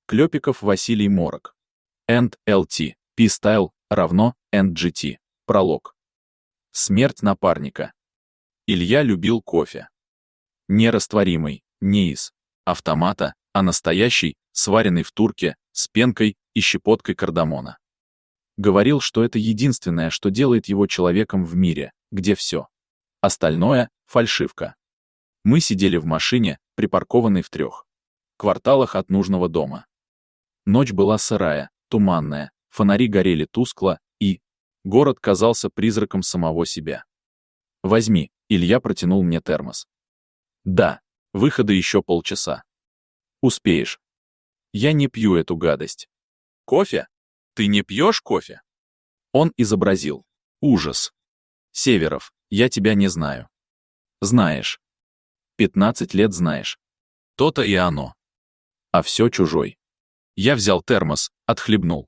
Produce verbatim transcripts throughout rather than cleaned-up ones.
Клепиков Василий Морок. энд эл ти. P-Style равно энд джи ти. Пролог. Смерть напарника. Илья любил кофе. Нерастворимый, не из автомата, а настоящий, сваренный в турке, с пенкой и щепоткой кардамона. Говорил, что это единственное, что делает его человеком в мире, где все остальное — фальшивка. Мы сидели в машине, припаркованной в трех кварталах от нужного дома. Ночь была сырая, туманная, фонари горели тускло, и город казался призраком самого себя. «Возьми», — Илья протянул мне термос. «Да, выхода еще полчаса. Успеешь». «Я не пью эту гадость». «Кофе? Ты не пьешь кофе?» Он изобразил ужас. «Северов, я тебя не знаю». «Знаешь. Пятнадцать лет знаешь. То-то и оно. А все чужой». Я взял термос, отхлебнул.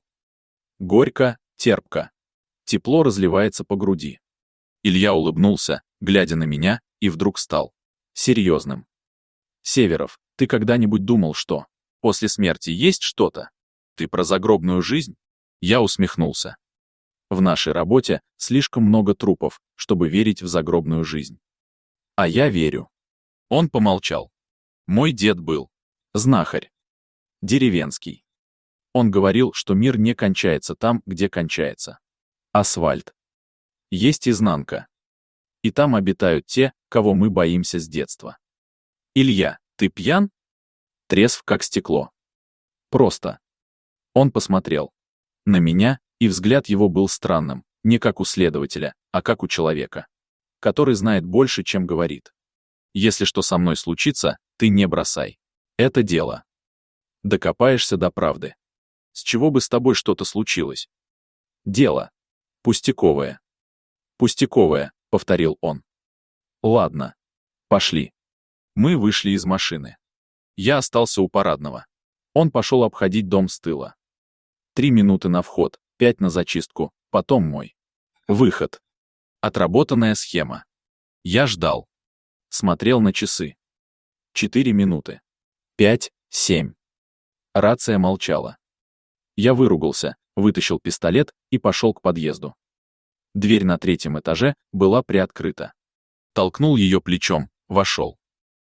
Горько, терпко. Тепло разливается по груди. Илья улыбнулся, глядя на меня, и вдруг стал серьезным. «Северов, ты когда-нибудь думал, что после смерти есть что-то? Ты про загробную жизнь?» Я усмехнулся. В нашей работе слишком много трупов, чтобы верить в загробную жизнь. А я верю. Он помолчал. Мой дед был знахарь. Деревенский. Он говорил, что мир не кончается там, где кончается асфальт. Есть изнанка. И там обитают те, кого мы боимся с детства. «Илья, ты пьян?» Трезв, как стекло. Просто. Он посмотрел на меня, и взгляд его был странным, не как у следователя, а как у человека, который знает больше, чем говорит. «Если что со мной случится, ты не бросай. Это дело. Докопаешься до правды. С чего бы с тобой что-то случилось?» «Дело. Пустяковое». «Пустяковое», — повторил он. «Ладно. Пошли». Мы вышли из машины. Я остался у парадного. Он пошел обходить дом с тыла. Три минуты на вход, пять на зачистку, потом мой выход. Отработанная схема. Я ждал. Смотрел на часы. Четыре минуты. Пять, семь. Рация молчала. Я выругался, вытащил пистолет и пошел к подъезду. Дверь на третьем этаже была приоткрыта. Толкнул ее плечом, вошел.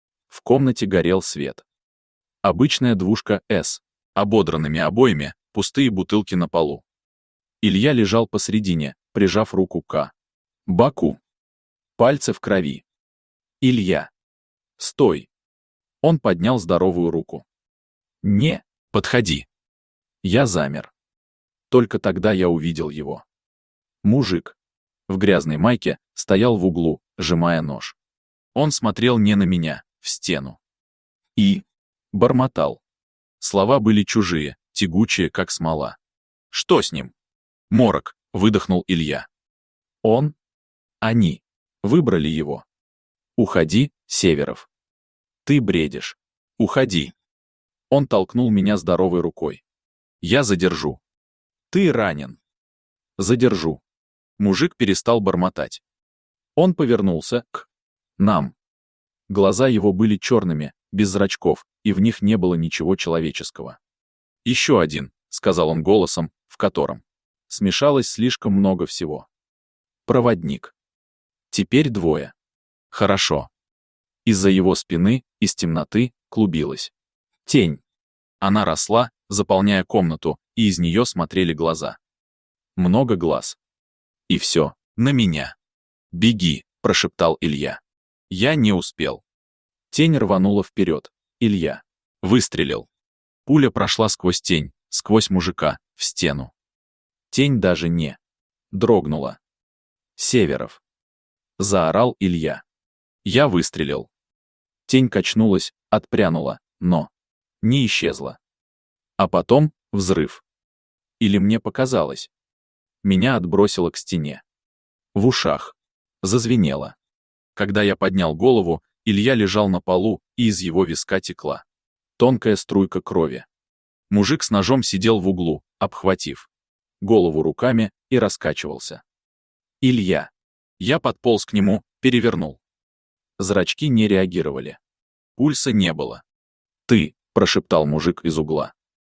В комнате горел свет. Обычная двушка «С», ободранными обоями, пустые бутылки на полу. Илья лежал посредине, прижав руку к боку. Пальцы в крови. «Илья! Стой!» Он поднял здоровую руку. «Не, подходи!» Я замер. Только тогда я увидел его. Мужик в грязной майке стоял в углу, сжимая нож. Он смотрел не на меня, в стену. И бормотал. Слова были чужие, тягучие, как смола. «Что с ним?» «Морок», — выдохнул Илья. «Он? Они. Выбрали его. Уходи, Северов. Ты бредишь. Уходи». Он толкнул меня здоровой рукой. «Я задержу». «Ты ранен». «Задержу». Мужик перестал бормотать. Он повернулся к нам. Глаза его были черными, без зрачков, и в них не было ничего человеческого. «Еще один», — сказал он голосом, в котором смешалось слишком много всего. «Проводник». Теперь двое. Хорошо. Из-за его спины, из темноты, клубилась тень. Она росла, заполняя комнату, и из нее смотрели глаза. Много глаз. И все, на меня. «Беги», — прошептал Илья. Я не успел. Тень рванула вперед. Илья выстрелил. Пуля прошла сквозь тень, сквозь мужика, в стену. Тень даже не дрогнула. «Северов!» — заорал Илья. Я выстрелил. Тень качнулась, отпрянула, но не исчезла. А потом взрыв. Или мне показалось. Меня отбросило к стене. В ушах зазвенело. Когда я поднял голову, Илья лежал на полу, и из его виска текла тонкая струйка крови. Мужик с ножом сидел в углу, обхватив голову руками, и раскачивался. «Илья!» Я подполз к нему, перевернул. Зрачки не реагировали. Пульса не было. «Ты!» — прошептал мужик из угла.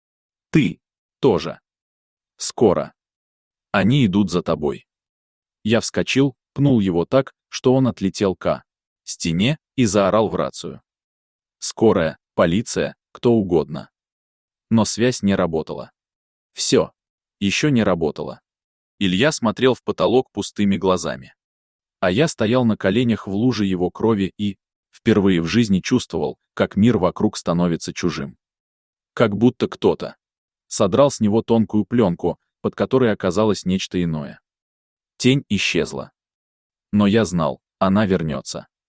Ты тоже. Скоро. Они идут за тобой. Я вскочил, пнул его так, что он отлетел к стене и заорал в рацию. Скорая, полиция, кто угодно. Но связь не работала. Все. Еще не работало. Илья смотрел в потолок пустыми глазами. А я стоял на коленях в луже его крови и, впервые в жизни чувствовал, как мир вокруг становится чужим. Как будто кто-то содрал с него тонкую пленку, под которой оказалось нечто иное. Тень исчезла. Но я знал, она вернется.